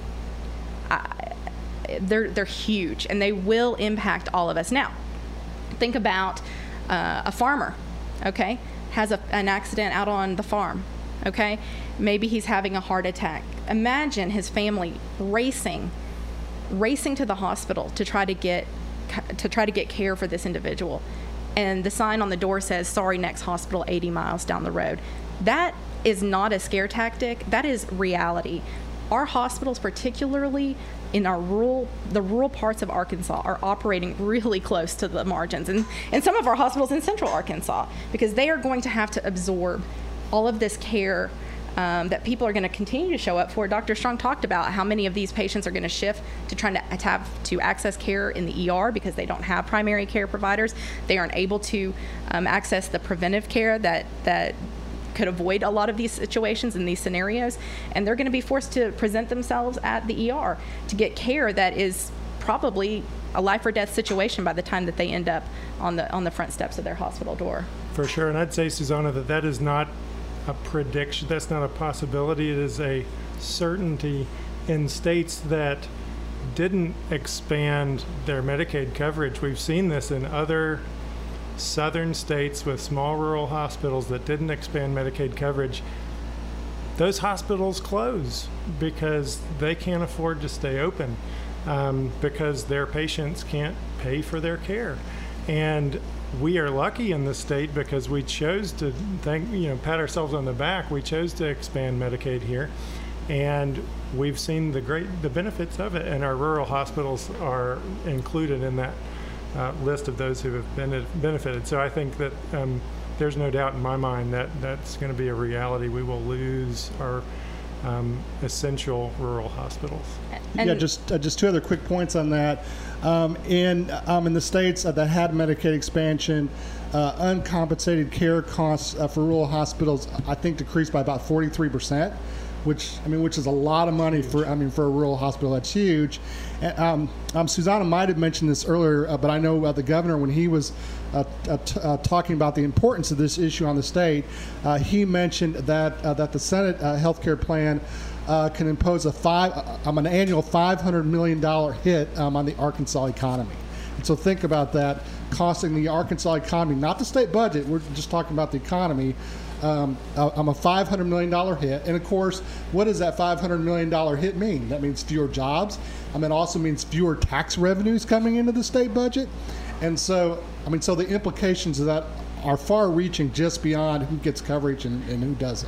I, they're they're huge, and they will impact all of us. Now, think about uh, a farmer, okay, has a, an accident out on the farm, okay? Maybe he's having a heart attack. Imagine his family racing racing to the hospital to try to get to try to get care for this individual, and the sign on the door says, sorry, next hospital eighty miles down the road. That is not a scare tactic. That is reality. Our hospitals, particularly in our rural the rural parts of Arkansas, are operating really close to the margins, and and some of our hospitals in central Arkansas, because they are going to have to absorb all of this care Um, that people are going to continue to show up for. Doctor Strong talked about how many of these patients are going to shift to trying to have to access care in the E R because they don't have primary care providers. They aren't able to um, access the preventive care that that could avoid a lot of these situations and these scenarios, and they're going to be forced to present themselves at the E R to get care that is probably a life or death situation by the time that they end up on the on the front steps of their hospital door. For sure, and I'd say, Susanna, that that is not a prediction. That's not a possibility. It is a certainty in states that didn't expand their Medicaid coverage. We've seen this in other southern states with small rural hospitals that didn't expand Medicaid coverage. Those hospitals close because they can't afford to stay open, um, because their patients can't pay for their care. And we are lucky in this state because we chose to thank, you know, pat ourselves on the back. We chose to expand Medicaid here, and we've seen the great the benefits of it. And our rural hospitals are included in that uh, list of those who have been benefited. So I think that um, there's no doubt in my mind that that's going to be a reality. We will lose our um, essential rural hospitals. Yeah, just uh, just two other quick points on that. Um, in um, in the states uh, that had Medicaid expansion, uh, uncompensated care costs uh, for rural hospitals, I think, decreased by about forty-three percent, which I mean, which is a lot of money for I mean for a rural hospital. That's huge. And, um, um, Susanna might have mentioned this earlier, uh, but I know uh, the governor, when he was uh, uh, t- uh, talking about the importance of this issue on the state, uh, he mentioned that uh, that the Senate uh, health care plan Uh, can impose a five, um, an annual five hundred million dollars hit um, on the Arkansas economy. And so think about that, costing the Arkansas economy, not the state budget, we're just talking about the economy, um, um, a five hundred million dollars hit. And of course, what does that five hundred million dollars hit mean? That means fewer jobs. I mean, it also means fewer tax revenues coming into the state budget. And so, I mean, so the implications of that are far-reaching, just beyond who gets coverage and, and who doesn't.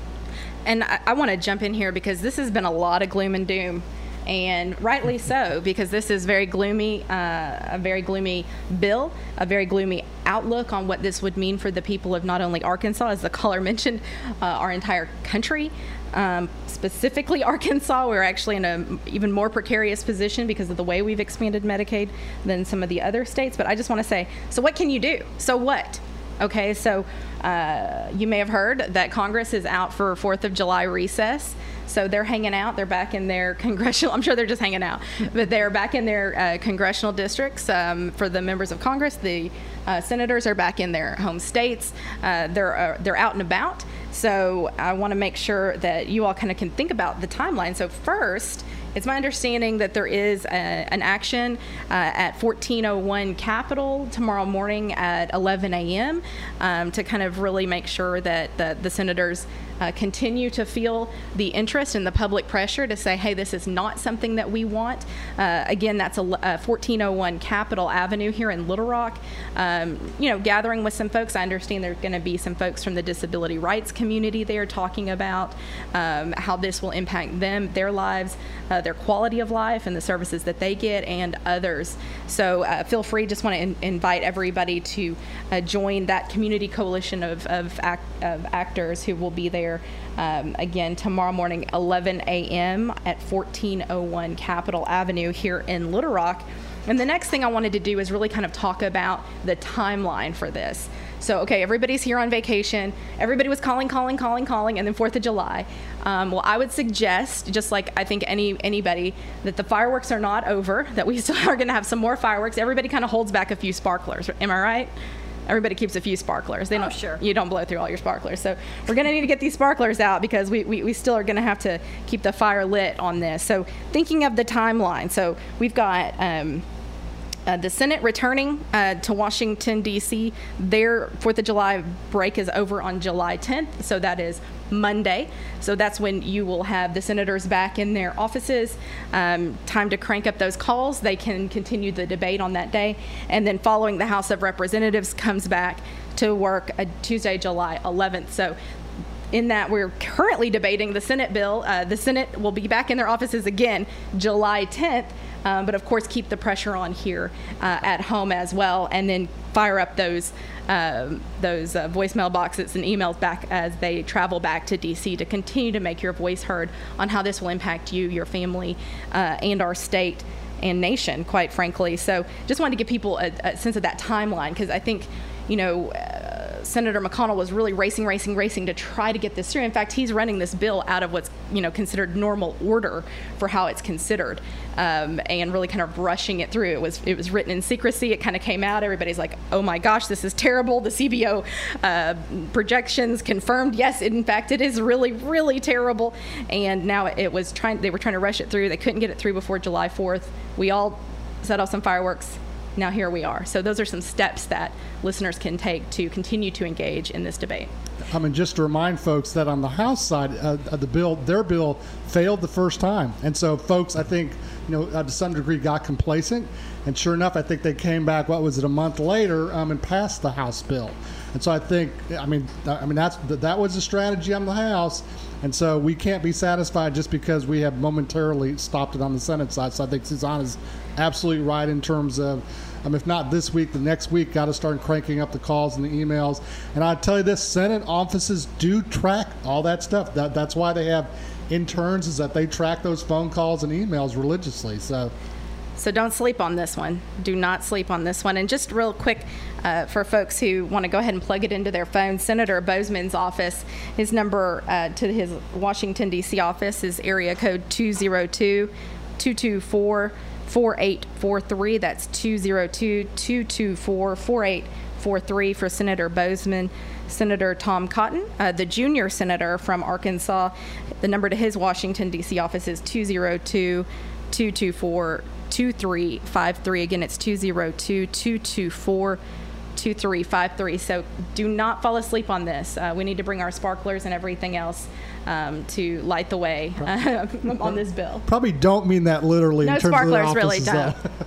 And I, I want to jump in here because this has been a lot of gloom and doom, and rightly so, because this is very gloomy, uh, a very gloomy bill, a very gloomy outlook on what this would mean for the people of not only Arkansas, as the caller mentioned, uh, our entire country. Um, specifically Arkansas, we're actually in an even more precarious position because of the way we've expanded Medicaid than some of the other states. But I just want to say, so what can you do? So what? Okay, so uh, you may have heard that Congress is out for fourth of July recess. So they're hanging out. They're back in their congressional, I'm sure they're just hanging out, but they're back in their uh, congressional districts um, for the members of Congress. The uh, senators are back in their home states. Uh, they're, uh, they're out and about. So I want to make sure that you all kind of can think about the timeline. So first, it's my understanding that there is a, an action uh, at fourteen oh one Capitol tomorrow morning at eleven a.m. Um, to kind of really make sure that the, the senators uh, continue to feel the interest and the public pressure to say, hey, this is not something that we want. Uh, again, that's a, a fourteen oh one Capitol Avenue here in Little Rock. Um, you know, gathering with some folks. I understand there's going to be some folks from the disability rights community there talking about um, how this will impact them, their lives, uh, their quality of life, and the services that they get, and others. So uh, feel free. Just want to in- invite everybody to uh, join that community coalition of of, act- of actors who will be there. Um, again, tomorrow morning, eleven a.m. at fourteen oh one Capitol Avenue here in Little Rock. And the next thing I wanted to do is really kind of talk about the timeline for this. So, okay, everybody's here on vacation. Everybody was calling, calling, calling, calling, and then fourth of July. Um, well, I would suggest, just like I think any anybody, that the fireworks are not over, that we still are going to have some more fireworks. Everybody kind of holds back a few sparklers. Am I right? Everybody keeps a few sparklers. They don't, Oh, sure. You don't blow through all your sparklers. So we're going to need to get these sparklers out because we, we, we still are going to have to keep the fire lit on this. So thinking of the timeline, so we've got um, uh, the Senate returning uh, to Washington, D C Their fourth of July break is over on July tenth, so that is Monday. So that's when you will have the senators back in their offices. Um, time to crank up those calls. They can continue the debate on that day. And then following, the House of Representatives comes back to work uh, Tuesday, July eleventh. So in that, we're currently debating the Senate bill. Uh, the Senate will be back in their offices again July tenth. Um, but of course, keep the pressure on here uh, at home as well, and then fire up those um, those uh, voicemail boxes and emails back as they travel back to D C to continue to make your voice heard on how this will impact you, your family, uh, and our state and nation, quite frankly. So just wanted to give people a, a sense of that timeline, because I think, you know, uh, Senator McConnell was really racing, racing, racing to try to get this through. In fact, he's running this bill out of what's, you know, considered normal order for how it's considered, um, and really kind of rushing it through. It was it was written in secrecy. It kind of came out. Everybody's like, oh my gosh, this is terrible. The C B O uh, projections confirmed, yes, in fact, it is really, really terrible. And now it was trying. They were trying to rush it through. They couldn't get it through before July fourth. We all set off some fireworks. Now here we are. So those are some steps that listeners can take to continue to engage in this debate. I mean, just to remind folks that on the House side, uh, of the bill, their bill failed the first time. And so folks, I think, you know, uh, to some degree got complacent. And sure enough, I think they came back, what was it, a month later, um, and passed the House bill. And so I think, I mean, I mean that's that was the strategy on the House. And so we can't be satisfied just because we have momentarily stopped it on the Senate side. So I think Susanna's absolutely right in terms of, um, if not this week, the next week, got to start cranking up the calls and the emails. And I tell you this, Senate offices do track all that stuff. That, that's why they have interns, is that they track those phone calls and emails religiously. So. So don't sleep on this one. Do not sleep on this one. And just real quick, uh, for folks who want to go ahead and plug it into their phone, Senator Bozeman's office, his number uh, to his Washington, D C office is area code two oh two, two two four, four eight four three. That's two oh two, two two four, four eight four three for Senator Bozeman. Senator Tom Cotton, uh, the junior senator from Arkansas, the number to his Washington, D C office is two oh two, two two four, two three five three. Again, it's two oh two, two two four, two three five three. So do not fall asleep on this. Uh, we need to bring our sparklers and everything else um, to light the way uh, on this bill. Probably don't mean that literally No in terms of their sparklers really offices, don't. though.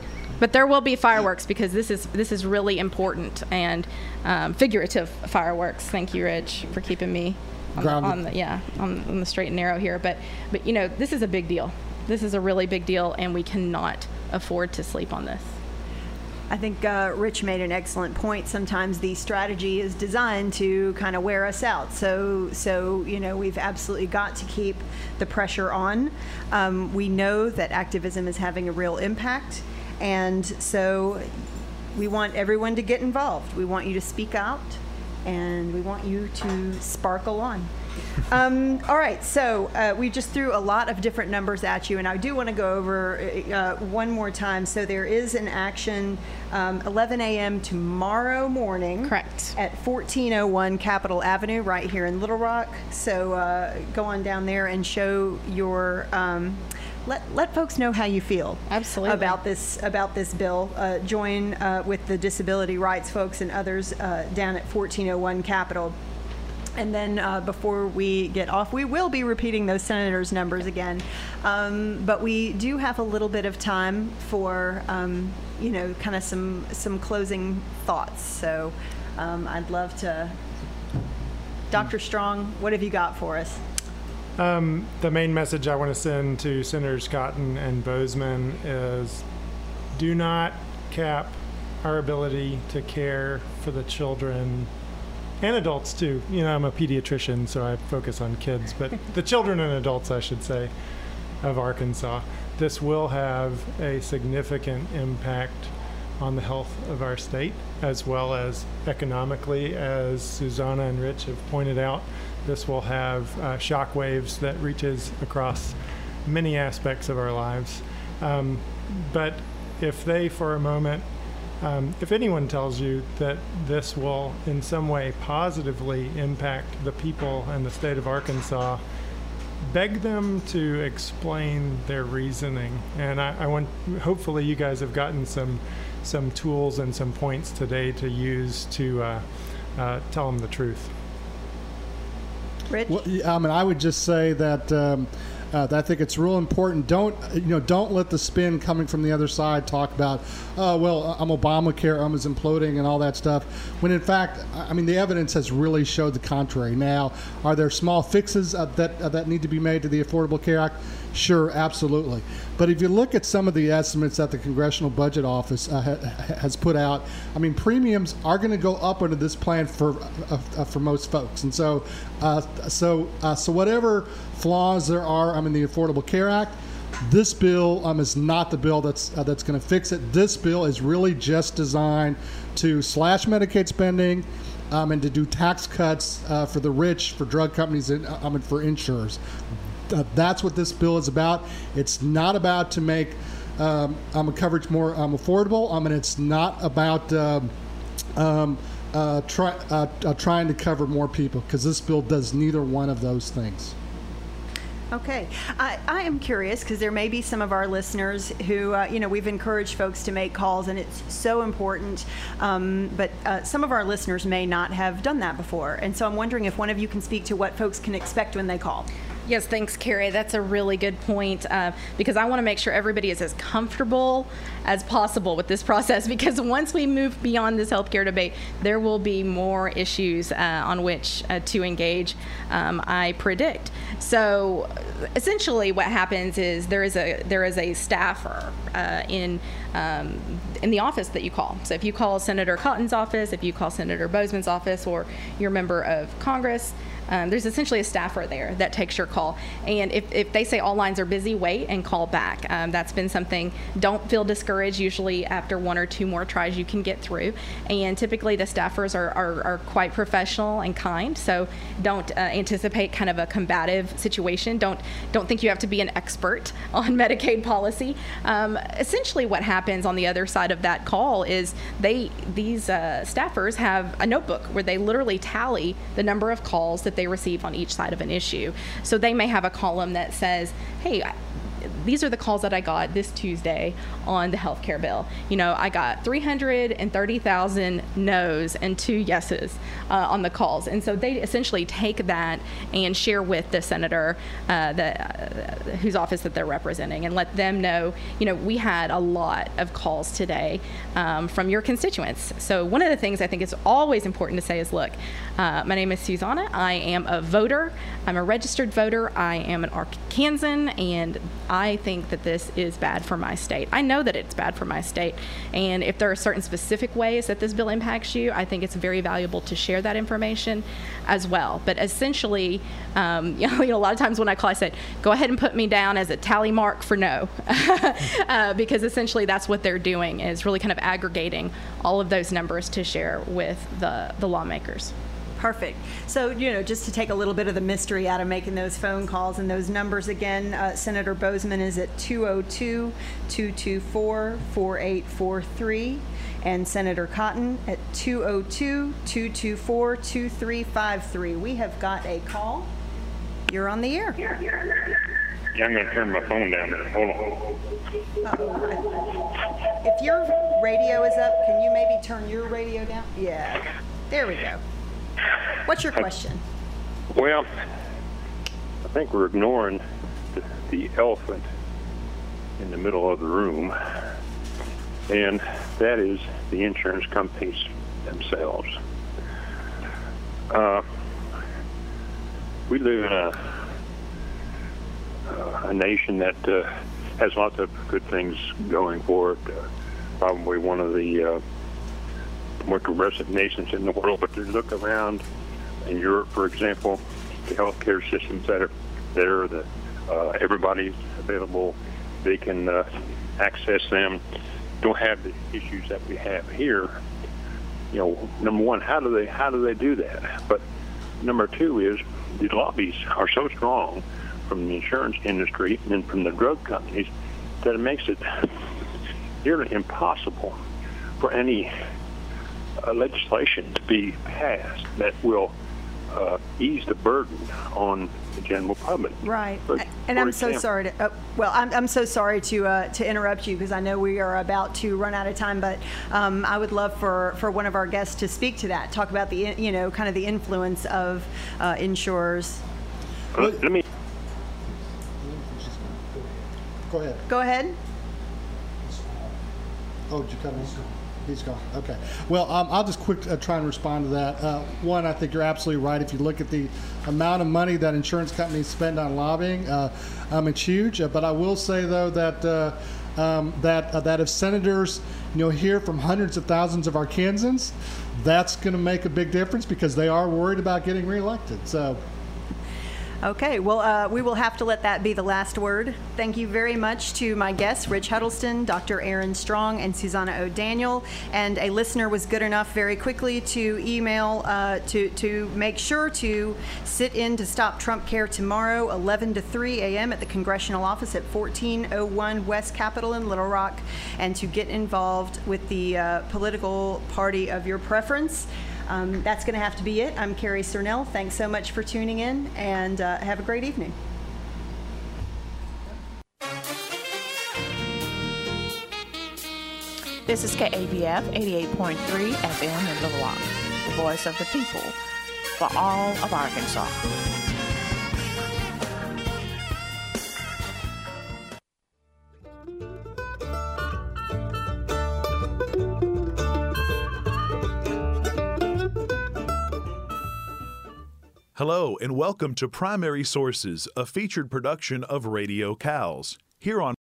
But there will be fireworks because this is this is really important and um, figurative fireworks. Thank you, Rich, for keeping me on, on the yeah on, on the straight and narrow here. But but you know, this is a big deal. This is a really big deal, and we cannot afford to sleep on this. I think uh, Rich made an excellent point. Sometimes the strategy is designed to kind of wear us out. So, so you know, we've absolutely got to keep the pressure on. Um, we know that activism is having a real impact, and so we want everyone to get involved. We want you to speak out, and we want you to sparkle on. Um, all right, so uh, we just threw a lot of different numbers at you, and I do want to go over uh, one more time. So there is an action um, eleven a.m. tomorrow morning. Correct. At fourteen oh one Capitol Avenue right here in Little Rock. So uh, go on down there and show your... Um, Let, let folks know how you feel Absolutely. about this about this bill. Uh, join uh, with the disability rights folks and others uh, down at fourteen oh one Capitol. And then uh, before we get off, we will be repeating those senators' numbers again. Um, but we do have a little bit of time for, um, you know, kind of some, some closing thoughts. So um, I'd love to... Doctor Strong, what have you got for us? Um, the main message I want to send to Senators Cotton and Bozeman is do not cap our ability to care for the children and adults too. You know, I'm a pediatrician, so I focus on kids, but the children and adults, I should say, of Arkansas. This will have a significant impact on the health of our state, as well as economically, as Susanna and Rich have pointed out. This will have uh, shock waves that reaches across many aspects of our lives. Um, but if they, for a moment, um, if anyone tells you that this will in some way positively impact the people and the state of Arkansas, beg them to explain their reasoning. And I, I want, hopefully you guys have gotten some, some tools and some points today to use to uh, uh, tell them the truth. Rich? Well, yeah, I mean, I would just say that, um, uh, that I think it's real important. Don't you know? Don't let the spin coming from the other side talk about, oh well, I'm Obamacare, I'm is imploding, and all that stuff. When in fact, I mean, the evidence has really showed the contrary. Now, are there small fixes uh, that uh, that need to be made to the Affordable Care Act? Sure, absolutely. But if you look at some of the estimates that the Congressional Budget Office uh, ha- has put out, I mean, premiums are going to go up under this plan for uh, uh, for most folks. And so, uh, so, uh, so whatever flaws there are, I mean, the Affordable Care Act, this bill um, is not the bill that's uh, that's going to fix it. This bill is really just designed to slash Medicaid spending um, and to do tax cuts uh, for the rich, for drug companies, and uh, I mean, for insurers. Uh, that's what this bill is about. It's not about to make um, um, coverage more um, affordable. I mean, it's not about um, um, uh, try, uh, uh, trying to cover more people, because this bill does neither one of those things. Okay. I, I am curious because there may be some of our listeners who, uh, you know, we've encouraged folks to make calls, and it's so important. Um, but uh, some of our listeners may not have done that before. And so I'm wondering if one of you can speak to what folks can expect when they call. Yes, thanks, Carrie. That's a really good point uh, because I want to make sure everybody is as comfortable as possible with this process, because once we move beyond this healthcare debate, there will be more issues uh, on which uh, to engage, um, I predict. So essentially what happens is there is a there is a staffer uh, in um, in the office that you call. So if you call Senator Cotton's office, if you call Senator Bozeman's office, or your member of Congress, Um, there's essentially a staffer there that takes your call. And if, if they say all lines are busy, wait and call back. Um, that's been something. Don't feel discouraged. Usually after one or two more tries, you can get through. And typically the staffers are, are, are quite professional and kind. So don't uh, anticipate kind of a combative situation. Don't, don't think you have to be an expert on Medicaid policy. Um, essentially what happens on the other side of that call is they these uh, staffers have a notebook where they literally tally the number of calls that they receive on each side of an issue. So they may have a column that says, hey, these are the calls that I got this Tuesday on the health care bill. You know, I got three hundred thirty thousand no's and two yeses uh, on the calls. And so they essentially take that and share with the senator uh, the, uh, whose office that they're representing and let them know, you know, we had a lot of calls today um, from your constituents. So one of the things I think is always important to say is, look, uh, my name is Susanna. I am a voter. I'm a registered voter. I am an Arkansan, and I think that this is bad for my state. I know that it's bad for my state, and if there are certain specific ways that this bill impacts you, I think it's very valuable to share that information as well. But essentially, um, you know, you know, a lot of times when I call, I said, go ahead and put me down as a tally mark for no, uh, because essentially that's what they're doing, is really kind of aggregating all of those numbers to share with the, the lawmakers. Perfect. So, you know, just to take a little bit of the mystery out of making those phone calls and those numbers again, uh, Senator Bozeman is at two oh two, two two four, four eight four three, and Senator Cotton at two oh two, two two four, two three five three. We have got a call. You're on the air. Yeah, I'm going to turn my phone down there. Hold on. Uh-oh. If your radio is up, can you maybe turn your radio down? Yeah. There we go. What's your question? Well, I think we're ignoring the, the elephant in the middle of the room, and that is the insurance companies themselves. Uh, we live in a, uh, a nation that uh, has lots of good things going for it. Uh, probably one of the uh, more progressive nations in the world, but you look around in Europe, for example, the healthcare systems that are there, the, uh, everybody's available, they can uh, access them, don't have the issues that we have here. You know, number one, how do they how do they do that? But number two is the lobbies are so strong from the insurance industry and from the drug companies that it makes it nearly impossible for any Uh, legislation to be passed that will uh, ease the burden on the general public. Right. For, and for I'm example, so sorry to, uh, well, I'm, I'm so sorry to uh, to interrupt you, because I know we are about to run out of time, but um, I would love for, for one of our guests to speak to that, talk about the, you know, kind of the influence of uh, insurers. uh, let me. Go ahead. Go ahead. Oh, did you cut him? He's gone. Okay. Well, um, I'll just quick uh, try and respond to that. Uh, one, I think you're absolutely right. If you look at the amount of money that insurance companies spend on lobbying, uh, um, it's huge. Uh, but I will say, though, that uh, um, that uh, that if senators, you know, hear from hundreds of thousands of Arkansans, that's going to make a big difference, because they are worried about getting reelected. So. Okay, well, uh, we will have to let that be the last word. Thank you very much to my guests, Rich Huddleston, Doctor Aaron Strong, and Susanna O'Daniel. And a listener was good enough very quickly to email uh, to, to make sure to sit in to Stop Trump Care tomorrow, eleven to three a.m. at the Congressional Office at fourteen oh one West Capitol in Little Rock, and to get involved with the uh, political party of your preference. Um, that's going to have to be it. I'm Carrie Cernell. Thanks so much for tuning in, and uh, have a great evening. This is K A B F eighty-eight point three F M in Little Rock, the voice of the people for all of Arkansas. Hello and welcome to Primary Sources, a featured production of Radio Cows. Here on